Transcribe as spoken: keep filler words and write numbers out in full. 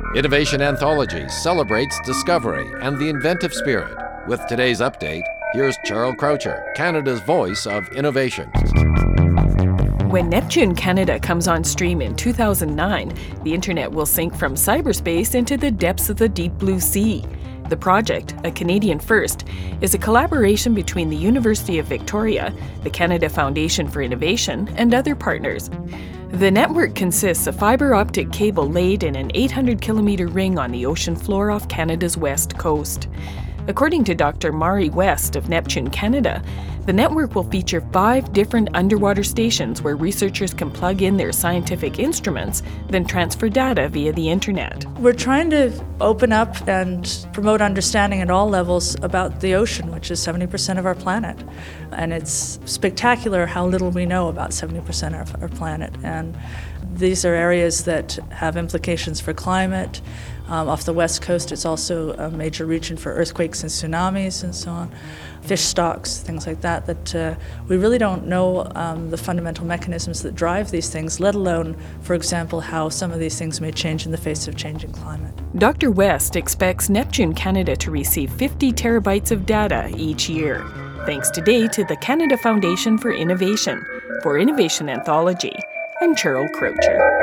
Innovation Anthology celebrates discovery and the inventive spirit. With today's update, here's Cheryl Croucher, Canada's voice of innovation. When Neptune Canada comes on stream in two thousand nine, the internet will sink from cyberspace into the depths of the deep blue sea. The project, a Canadian first, is a collaboration between the University of Victoria, the Canada Foundation for Innovation, and other partners. The network consists of fiber optic cable laid in an eight hundred kilometre ring on the ocean floor off Canada's west coast. According to Doctor Mari West of Neptune Canada, the network will feature five different underwater stations where researchers can plug in their scientific instruments, then transfer data via the internet. We're trying to open up and promote understanding at all levels about the ocean, which is seventy percent of our planet. And it's spectacular how little we know about seventy percent of our planet. And these are areas that have implications for climate. Um, off the west coast, it's also a major region for earthquakes and tsunamis and so on. Fish stocks, things like that, that uh, we really don't know um, the fundamental mechanisms that drive these things, let alone, for example, how some of these things may change in the face of changing climate. Doctor West expects Neptune Canada to receive fifty terabytes of data each year. Thanks today to the Canada Foundation for Innovation. For Innovation Anthology, I'm Cheryl Croucher.